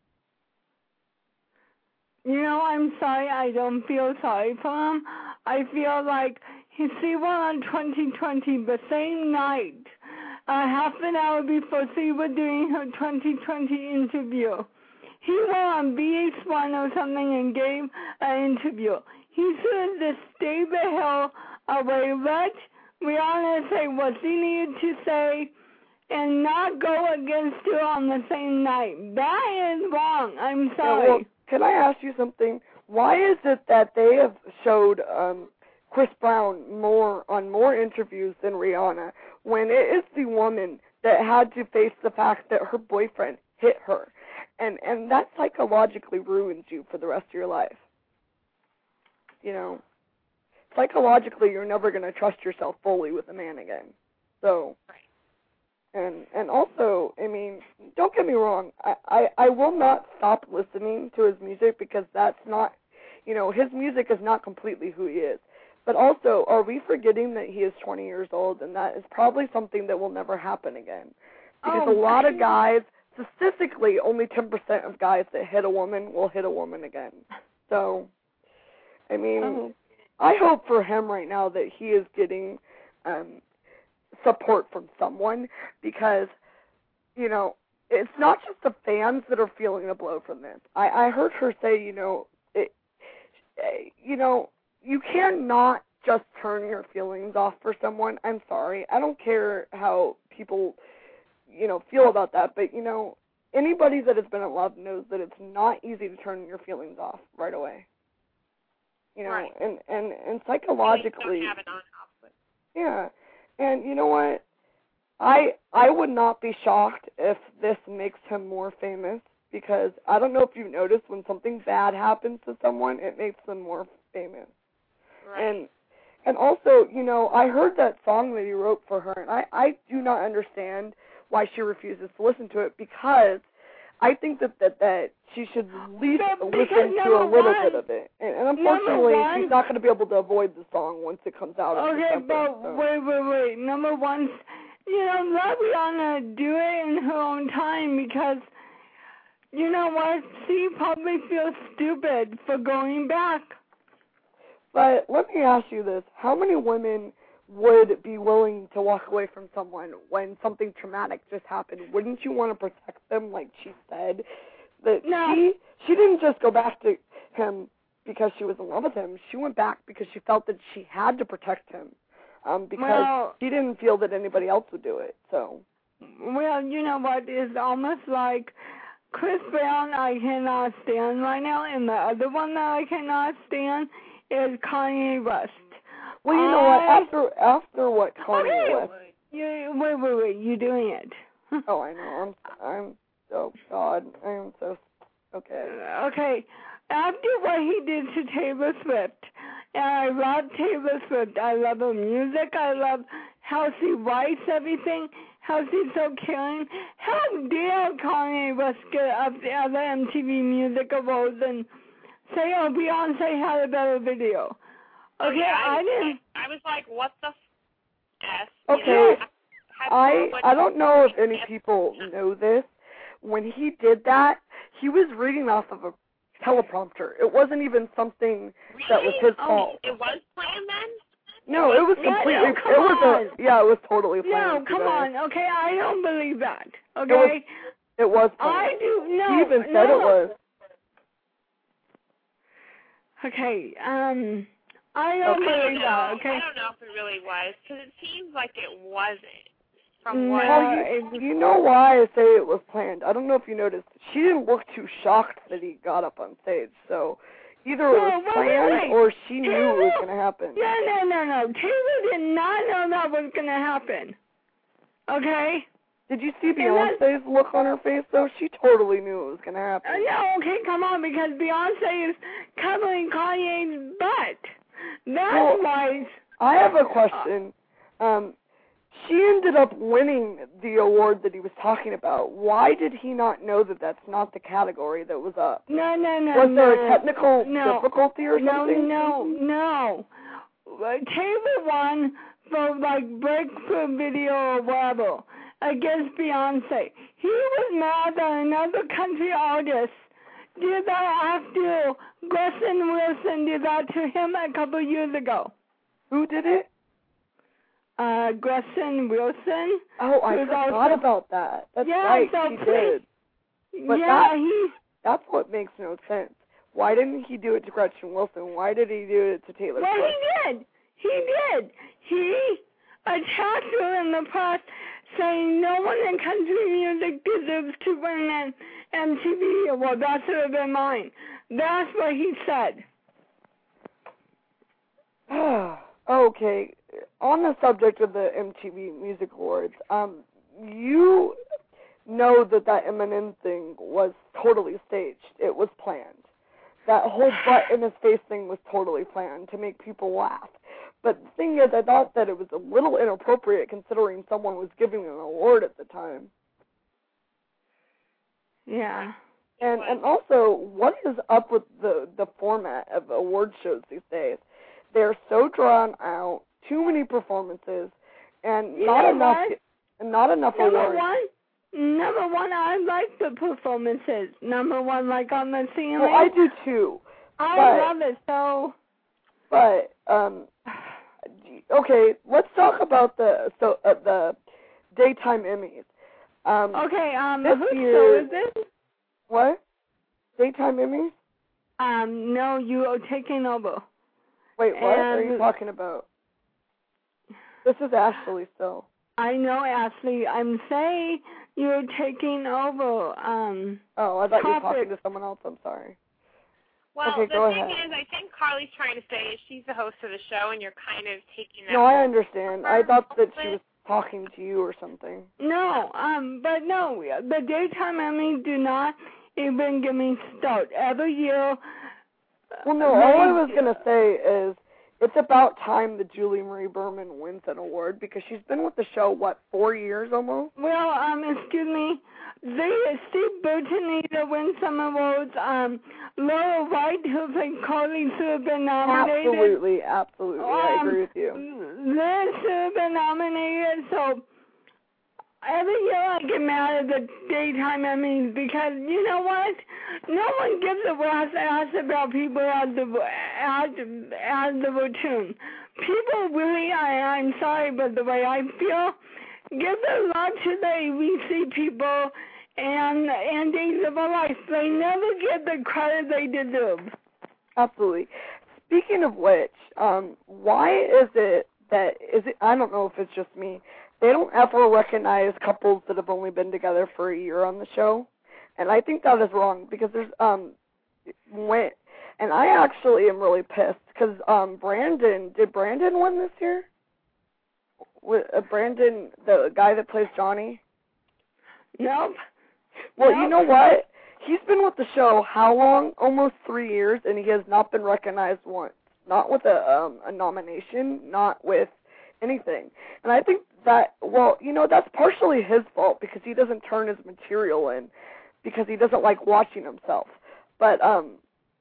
You know, I'm sorry. I don't feel sorry for him. I feel like he she went on twenty twenty the same night, uh, half an hour before she was doing her twenty twenty interview. He went on B H one or something and gave an interview. He should have just stayed the hell away, let Rihanna say what she needed to say, and not go against her on the same night. That is wrong. I'm sorry. Yeah, well, can I ask you something? Why is it that they have showed um, Chris Brown more on more interviews than Rihanna, when it is the woman that had to face the fact that her boyfriend hit her? And and that psychologically ruins you for the rest of your life. You know, psychologically, you're never going to trust yourself fully with a man again. So, and and also, I mean, don't get me wrong. I, I, I will not stop listening to his music because that's not, you know, his music is not completely who he is. But also, are we forgetting that he is twenty years old, and that is probably something that will never happen again? Because oh, a lot of guys... Statistically, only ten percent of guys that hit a woman will hit a woman again. So, I mean, oh. I hope for him right now that he is getting um, support from someone because, you know, it's not just the fans that are feeling a blow from this. I, I heard her say, you know, it, you know, you cannot just turn your feelings off for someone. I'm sorry. I don't care how people, you know, feel about that, but, you know, anybody that has been in love knows that it's not easy to turn your feelings off right away. You know, right. and, and, and psychologically. Don't have it on off. Yeah. And you know what? I I would not be shocked if this makes him more famous, because I don't know if you've noticed, when something bad happens to someone, it makes them more famous. Right. And and also, you know, I heard that song that he wrote for her, and I, I do not understand why she refuses to listen to it, because I think that, that, that she should at least But listen to a little one, bit of it. And, and unfortunately, one, she's not going to be able to avoid the song once it comes out. Okay, December, but so. wait, wait, wait. Number one, you know, let Rihanna do it in her own time, because, you know what, she probably feels stupid for going back. But let me ask you this. How many women would be willing to walk away from someone when something traumatic just happened? Wouldn't you want to protect them, like she said? That no. she she didn't just go back to him because she was in love with him. She went back because she felt that she had to protect him, um, because well, she didn't feel that anybody else would do it. So. Well, you know what? It's almost like Chris Brown I cannot stand right now, and the other one that I cannot stand is Kanye West. Well, you know I, what? After after what Kanye okay, West. You, wait, wait, wait. You're doing it. Oh, I know. I'm. I'm. Oh God. I am so. Okay. Okay. After what he did to Taylor Swift, and I love Taylor Swift. I love her music. I love how she writes everything. How she's so caring. How dare Kanye West get up the other M T V Music Awards and say, oh, Beyonce had a better video. Okay, yeah, I, I didn't. I was like, what the f? Okay, you know, I I, I don't know if any people know this. When he did that, he was reading off of a teleprompter. It wasn't even something really? that was his oh, fault. It was planned then? No, it was Yeah, completely. no, come it was on. a. Yeah, it was totally planned. No, come today. on. Okay, I don't believe that. Okay. It was, it was planned. I do no. He even no. said it was. Okay. Um, I don't Okay. believe I that. don't Okay. know. I don't know if it really was, because it seems like it wasn't. From No, what? Well, you, it, you know why I say it was planned. I don't know if you noticed. She didn't look too shocked that he got up on stage. So either it No, was wait, planned wait, wait. or she knew Taylor, it was going to happen. No, no, no, no. Taylor did not know that was going to happen. Okay? Did you see And Beyonce's look on her face, though? She totally knew it was going to Uh, happen. no, okay, come on, because Beyonce is covering Kanye's butt. That's Well, why. I have a question. Um, she ended up winning the award that he was talking about. Why did he not know that that's not the category that was up? No, no, no. Was no, there a technical no, difficulty or no, something? No, no, no. Taylor won for, like, breakthrough video or whatever against Beyonce. He was mad that another country artist did that after Gretchen Wilson did that to him a couple years ago. Who did it? Uh, Gretchen Wilson. Oh, I forgot also, about that. That's yeah, right, so he please, did. But yeah, that, he. that's what makes no sense. Why didn't he do it to Gretchen Wilson? Why did he do it to Taylor Well, Swift? he did. He did. He attacked her in the press, saying no one in country music deserves to win an M T V award. That should have been mine. That's what he said. Okay. On the subject of the M T V Music Awards, um, you know that that Eminem thing was totally staged. It was planned. That whole butt in his face thing was totally planned to make people laugh. But the thing is, I thought that it was a little inappropriate considering someone was giving an award at the time. Yeah. And and also, what is up with the, the format of award shows these days? They're so drawn out, too many performances, and You not know enough what? not enough Number awards. one, number one, I like the performances. Number one, like on the ceiling. Well, I do too. I but, love it. So. But um, okay, let's talk about the so uh, the daytime Emmys. Um, Okay. Um. this Whose year, show is this? What? Daytime Emmys? Um. No, you are taking over. Wait, what and are you talking about? This is Ashley still. I know, Ashley. I'm saying you're taking over. Um, oh, I thought topic. you were talking to someone else. I'm sorry. Well, okay, the go thing ahead. is, I think Carly's trying to say is she's the host of the show, and you're kind of taking that. No, I understand. I thought that she was talking to you or something. No, um, but no, the daytime Emmys do not even get me started. Every year. Well, no, all I was going to say is it's about time that Julie Marie Berman wins an award because she's been with the show, what, four years almost? Well, um, excuse me. They, Steve Burton needs to win some awards. Um, Laura White, who played Carly, should have been nominated. Absolutely, absolutely. Um, I agree with you. Liz should have been nominated, so every year I get mad at the daytime Emmys because, you know what? No one gives a rat's ass about people as the, as, as the platoon. People really, I, I'm sorry, but the way I feel, give a lot to the A B C people and, and Days of Our Life. They never get the credit they deserve. Absolutely. Speaking of which, um, why is it that, is it, I don't know if it's just me, they don't ever recognize couples that have only been together for a year on the show? And I think that is wrong because there's, um, when, and I actually am really pissed because um, Brandon, did Brandon win this year? With, uh, Brandon, the guy that plays Johnny? Nope. Well, nope. You know what? He's been with the show how long? Almost three years, and he has not been recognized once. Not with a um, a nomination, not with anything. And I think that, well, you know, that's partially his fault because he doesn't turn his material in because he doesn't like watching himself. But um,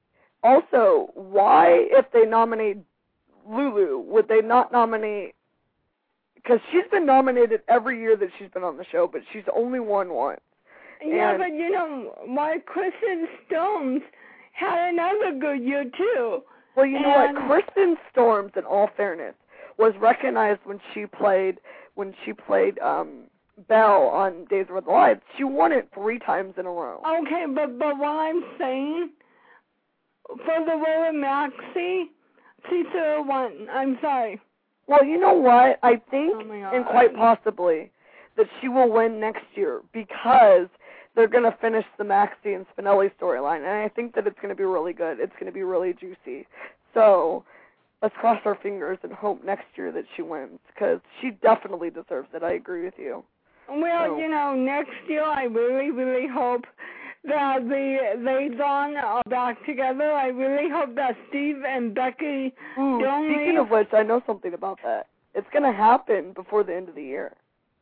also, why, if they nominate Lulu, would they not nominate, because she's been nominated every year that she's been on the show, but she's only won once. Yeah, and, but you know, why Kristen Storms had another good year too. Well, you and, know what? Kristen Storms, in all fairness, was recognized when she played when she played um, Belle on Days of Our Lives. She won it three times in a row. Okay, but but what I'm saying, for the role of Maxie, she should have won. I'm sorry. Well, you know what? I think, oh and quite possibly, that she will win next year because they're going to finish the Maxie and Spinelli storyline, and I think that it's going to be really good. It's going to be really juicy. So let's cross our fingers and hope next year that she wins because she definitely deserves it. I agree with you. Well, so. you know, next year I really, really hope that the they Dawn are back together. I really hope that Steve and Becky Ooh, don't speaking leave. of which, I know something about that. It's going to happen before the end of the year.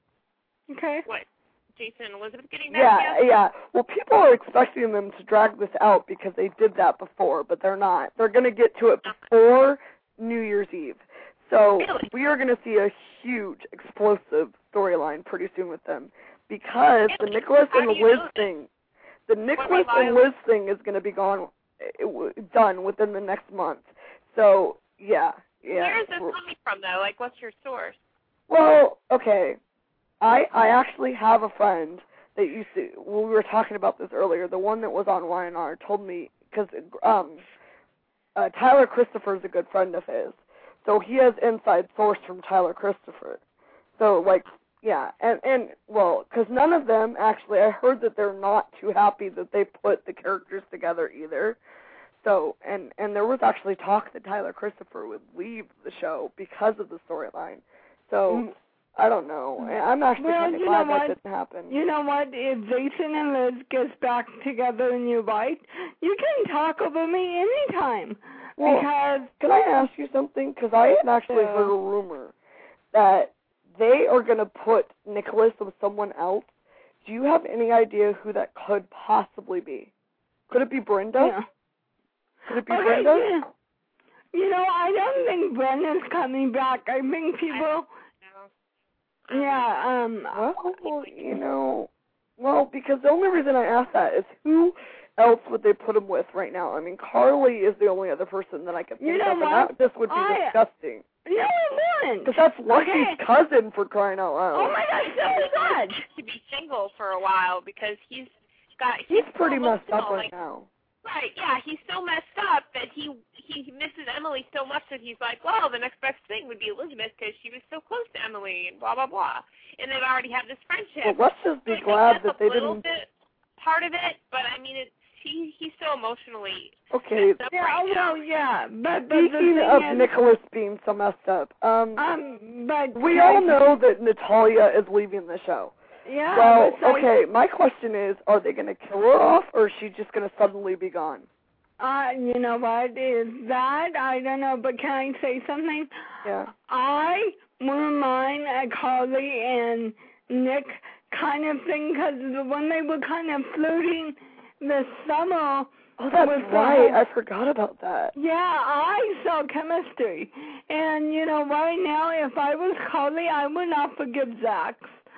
Okay. What? Jason and Elizabeth getting back Yeah, together? yeah. Well, people are expecting them to drag this out because they did that before, but they're not. They're going to get to it before New Year's Eve. So really? we are going to see a huge, explosive storyline pretty soon with them because really? the Nicholas How and do you Liz know thing, the Nicholas and Liz thing is going to be gone, it, done within the next month. So, yeah, yeah. Where is this coming from, though? Like, what's your source? Well, okay. I I actually have a friend that used to, when we were talking about this earlier, the one that was on Y N R told me, because um, uh, Tyler Christopher is a good friend of his, so he has inside source from Tyler Christopher. So, like, yeah, and, and well, because none of them, actually, I heard that they're not too happy that they put the characters together either. So, and, and there was actually talk that Tyler Christopher would leave the show because of the storyline. So, mm. I don't know. I'm actually well, kind of glad that didn't happen. You know what? If Jason and Liz gets back together and you're right, you can talk over me anytime. Well, because can I ask you something? Because I had actually yeah. heard a rumor that they are going to put Nicholas with someone else. Do you have any idea who that could possibly be? Could it be Brenda? Yeah. Could it be okay, Brenda? Yeah. You know, I don't think Brenda's coming back. I think people... Yeah, um... Well, you know... Well, because the only reason I asked that is who else would they put him with right now? I mean, Carly is the only other person that I could think you know of, what? and that just would be I, disgusting. No, it wouldn't. Because that's Lucky's okay. cousin, for crying out loud. Oh, my gosh, so is that. To be single for a while because he's got... He's He's pretty messed up right like, now. Right, yeah, he's so messed up that he he misses Emily so much that he's like, well, the next best thing would be Elizabeth because she was so close to Emily and blah, blah, blah. And they've already had this friendship. Well, let's just be so glad that they didn't... didn't... Bit part of it, but I mean, it's, he, he's so emotionally okay. messed up yeah, right oh, now. no, yeah, but, but Speaking the of thing is, Nicholas being so messed up, um, um, but we all know that Natalia is leaving the show. yeah, Well, but like, okay, my question is, are they going to kill her off, or is she just going to suddenly be gone? Uh, you know what is that? I don't know, but can I say something? Yeah. I wouldn't mind a Carly and Nick kind of thing, because when they were kind of flirting this summer. Oh, that's with right. the, I forgot about that. Yeah, I saw chemistry. And, you know, right now, if I was Carly, I would not forgive Zach.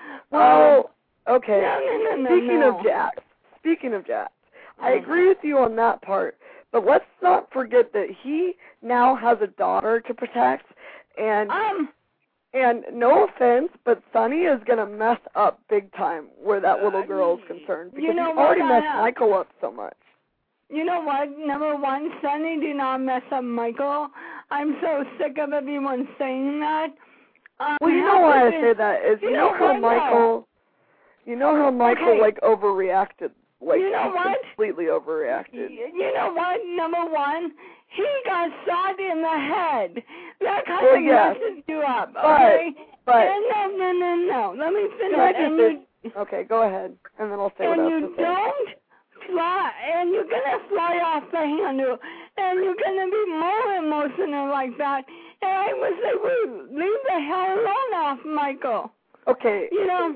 Well, um, okay. No, no, no, no, Speaking no. of Jax, speaking of Jax, I agree with you on that part. But let's not forget that he now has a daughter to protect, and Um, and no offense, but Sonny is gonna mess up big time where that little girl is concerned, because you know he already what, messed I, Michael up so much. You know what? Number one, Sonny did not mess up Michael. I'm so sick of everyone saying that. Um, Well, you know why I been, say that is you, you know, know how what, Michael, you know how Michael Okay. like overreacted, like You know he what? completely overreacted. You know what? Number one, he got shot in the head. That kind Well, of yes, messes you up, but- okay? But and no, no, no, no. Let me finish. Can I just and say- you, okay, go ahead, and then I'll say what and I you have to say. don't fly, and you're gonna fly off the handle, and you're gonna be more emotional like that. And I would say, we leave the hell alone off Michael. Okay. You know.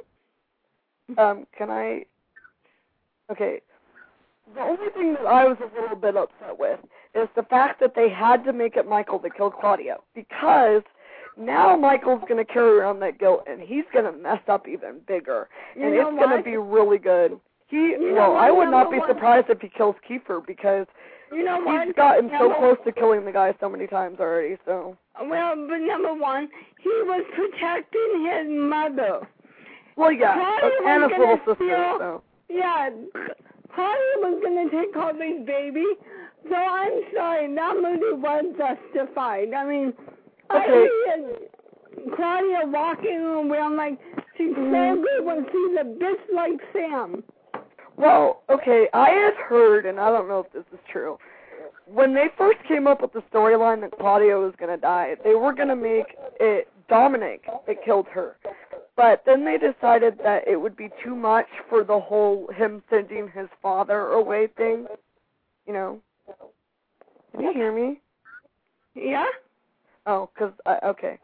Um, can I? Okay. The only thing that I was a little bit upset with is the fact that they had to make it Michael to kill Claudia, because now Michael's going to carry around that guilt, and he's going to mess up even bigger, You and know it's going what? to be really good. He, You know well, what, I would not number be one- surprised if he kills Kiefer, because You know what? he's gotten so Number- close to killing the guy so many times already. So. Well, but number one, he was protecting his mother. Well, yeah, Claudia was and his gonna little sister. steal- So. Yeah, Claudia was going to take Kobe's baby, so I'm sorry, that movie was justified. I mean, I Okay. see Claudia walking around like she's so Mhm. good when she's a bitch like Sam. Well, okay, I had heard, and I don't know if this is true, when they first came up with the storyline that Claudia was going to die, they were going to make it Dominic that killed her. But then they decided that it would be too much for the whole him sending his father away thing. You know? Can you hear me? Yeah? Oh, because, okay.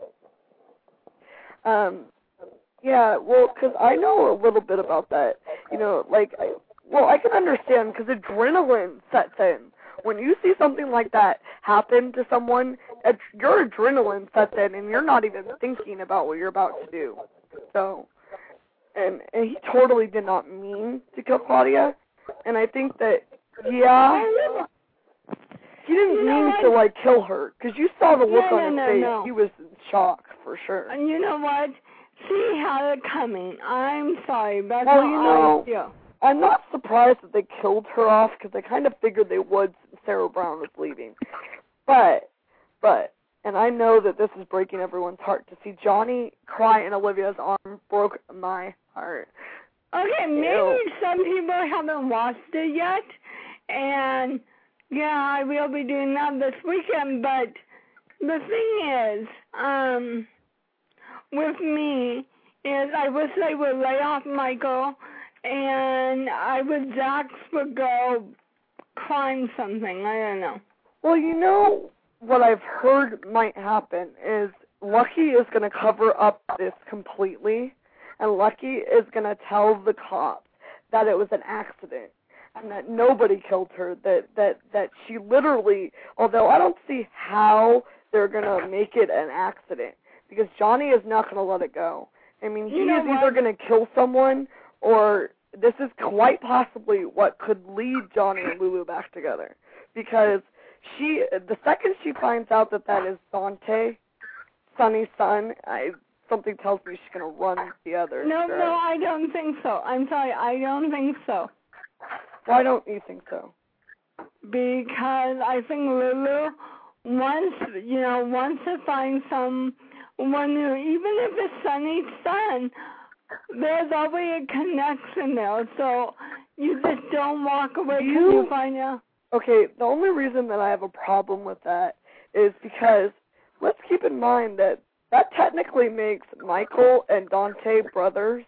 Um, yeah, well, because I know a little bit about that. You know, like, I, well, I can understand because adrenaline sets in. When you see something like that happen to someone, ad- your adrenaline sets in, and you're not even thinking about what you're about to do. So, and, and he totally did not mean to kill Claudia, and I think that, yeah, he didn't You know mean what? to, like, kill her, because you saw the look No, on no, his no, face. no. He was in shock, for sure. And you know what? She had it coming. I'm sorry. That's Well, how you know, I feel. I'm not surprised that they killed her off, because I kind of figured they would since Sarah Brown was leaving. But, but, and I know that this is breaking everyone's heart, to see Johnny cry in Olivia's arm broke my heart. Okay, maybe Ew. some people haven't watched it yet, and yeah, I will be doing that this weekend, but the thing is, um, with me, is I wish they would lay off Michael, and I would Jax would go climb something, I don't know. Well, you know what I've heard might happen is Lucky is going to cover up this completely, and Lucky is going to tell the cops that it was an accident and that nobody killed her, that, that, that she literally, although I don't see how they're going to make it an accident, because Johnny is not going to let it go. I mean, he You know is either what? going to kill someone, or this is quite possibly what could lead Johnny and Lulu back together, because she, the second she finds out that that is Dante, Sonny's son, I, something tells me she's going to run the others. No, right? no, I don't think so. I'm sorry, I don't think so. Why don't you think so? because I think Lulu wants, you know, wants to find someone new. Even if it's Sunny's son, there's always a connection there. So you just don't walk away because you, you find out. Okay, the only reason that I have a problem with that is because let's keep in mind that that technically makes Michael and Dante brothers.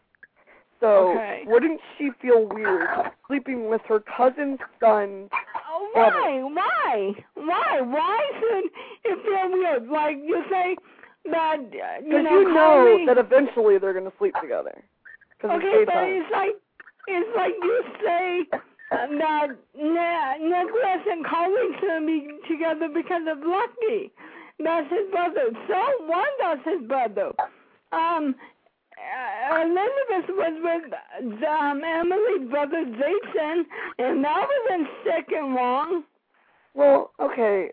So okay. wouldn't she feel weird sleeping with her cousin's son? Oh, why? Why? Why? Why should it feel weird? Like you say that, uh, you know, you know Carly, that eventually they're going to sleep together. Okay, but it's like, it's like you say uh, that ne- Nicholas and Carly should be together because of Lucky. That's his brother. So what? That's his brother. Um, uh, Elizabeth was with um, Emily's brother Jason, and that wasn't sick and wrong. Well, okay.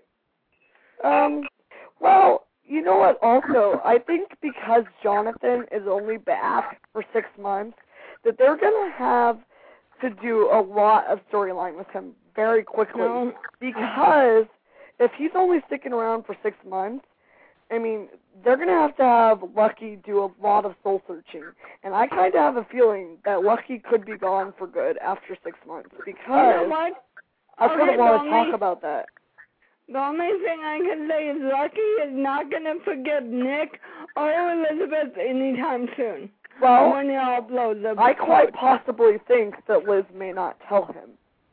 Um, well, you know what, also, I think because Jonathan is only back for six months, that they're going to have to do a lot of storyline with him very quickly. No. Because if he's only sticking around for six months, I mean, they're going to have to have Lucky do a lot of soul searching. And I kind of have a feeling that Lucky could be gone for good after six months because you know what? I kind of okay, want to only, talk about that. The only thing I can say is Lucky is not going to forgive Nick or Elizabeth anytime soon. Well, when they all blow the I quite boat. possibly think that Liz may not tell him.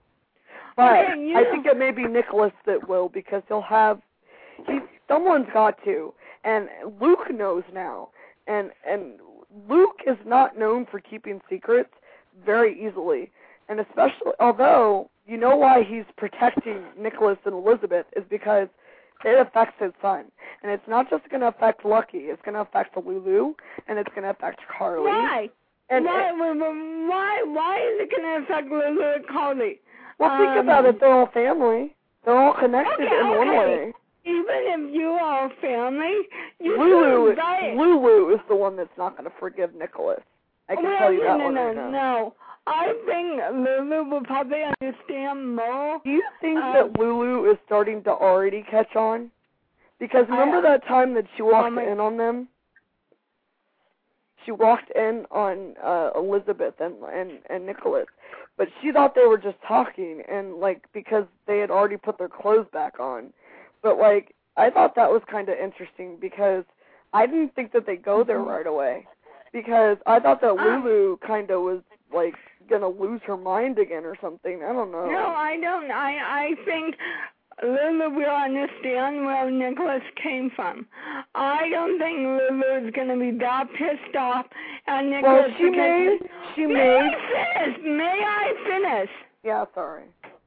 But okay, you I know. think it may be Nicholas that will because he'll have, he, someone's got to. And Luke knows now. And, and Luke is not known for keeping secrets very easily. And especially, although, you know why he's protecting Nicholas and Elizabeth is because it affects his son. And it's not just going to affect Lucky. It's going to affect Lulu, and it's going to affect Carly. Why? And why, it, why, why is it going to affect Lulu and Carly? Well, um, think about it. They're all family. They're all connected okay, in one okay. way. Even if you are family, you Lulu, should Lulu is the one that's not going to forgive Nicholas. I can well, tell you no, that no, one no, right now. no. I think Lulu will probably understand more. Do you think um, that Lulu is starting to already catch on? Because remember I, that time that she walked oh my, in on them? She walked in on uh, Elizabeth and, and and Nicholas, but she thought they were just talking, and like because they had already put their clothes back on. But like I thought that was kind of interesting because I didn't think that they'd go there right away, because I thought that Lulu kind of was like gonna lose her mind again or something. I don't know. No, I don't. I I think Lulu will understand where Nicholas came from. I don't think Lulu is going to be that pissed off at Nicholas. Well, she may. She may. may. I finish? May I finish? Yeah, sorry.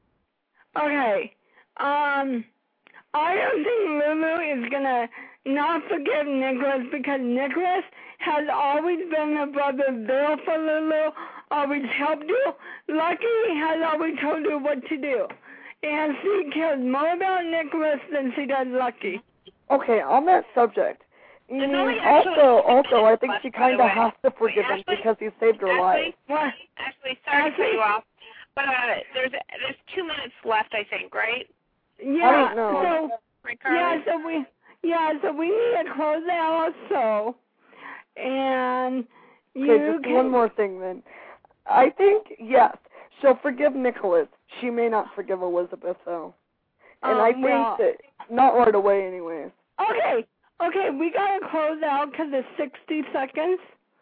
Okay. Um, I don't think Lulu is going to not forgive Nicholas because Nicholas has always been a brother there for Lulu, always helped you. Lucky has always told you what to do. And she cares more about Nicholas than she does Lucky. Okay, on that subject, you There's mean, only also, actually also, I think left, she by kind the of way. has to forgive Wait, him Ashley? because he saved her life. Ashley, What? Ashley, sorry to cut Ashley? you off, but uh, there's there's two minutes left, I think, right? Yeah. I don't know. So, Right, Carly? yeah, so we, yeah, so we need to close out so, and you Okay, just can. one more thing then. I think, yes, she'll forgive Nicholas. She may not forgive Elizabeth, though. And um, I think well, that, not right away anyways. Okay, okay, we gotta close out because it's sixty seconds.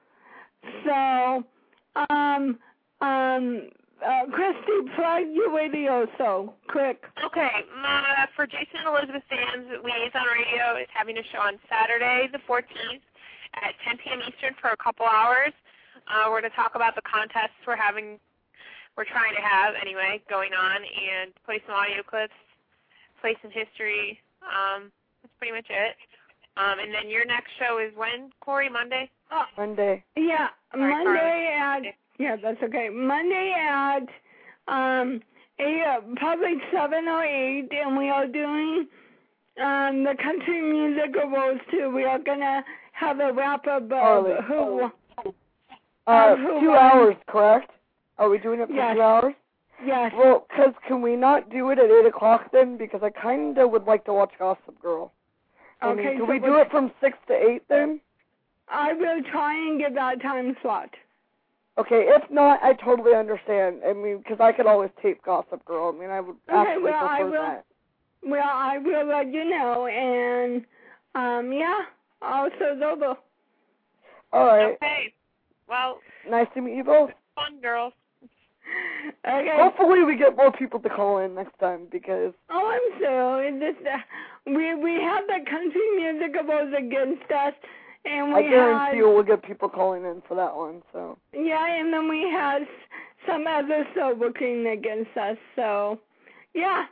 So, um, um, uh, Christy, plug your radio, so quick. Okay, uh, for Jason and Elizabeth fans, Liaison Radio is having a show on Saturday the fourteenth at ten p.m. Eastern for a couple hours. Uh, we're going to talk about the contests we're having, we're trying to have anyway, going on, and play some audio clips, play some history. Um, that's pretty much it. Um, and then your next show is when, Corey? Monday? Uh, Monday. Yeah, Sorry, Monday Carly. at, yeah, that's okay. Monday at, um, eight, uh, probably seven or eight, and we are doing, um, the country music awards too. We are gonna have a wrap-up of Carly. who, Uh, Um, who two won? hours, correct? Are we doing it for Yes. two hours? Yes. Well, cause can we not do it at eight o'clock then? Because I kind of would like to watch Gossip Girl. I Okay, mean, can so we do what- it from six to eight then? I will try and get that time slot. Okay, if not, I totally understand. I mean, because I could always tape Gossip Girl. I mean, I would Okay, absolutely well, I prefer will- that. Well, I will let you know, and, um, yeah, I'll send over. All right. Okay. Well, Nice to meet you both. fun, girls. Okay. Hopefully we get more people to call in next time because Oh, I'm sorry. This, uh, we we have the country music goes against us, and I we guarantee had you we'll get people calling in for that one. So yeah, and then we had some other show working against us. So yeah.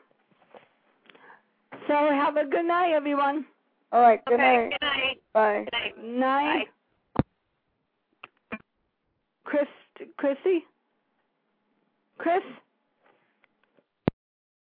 So have a good night, everyone. all right. Good Okay, night. good night. Bye. Good night. Night. Chris, Chrissy, Chris.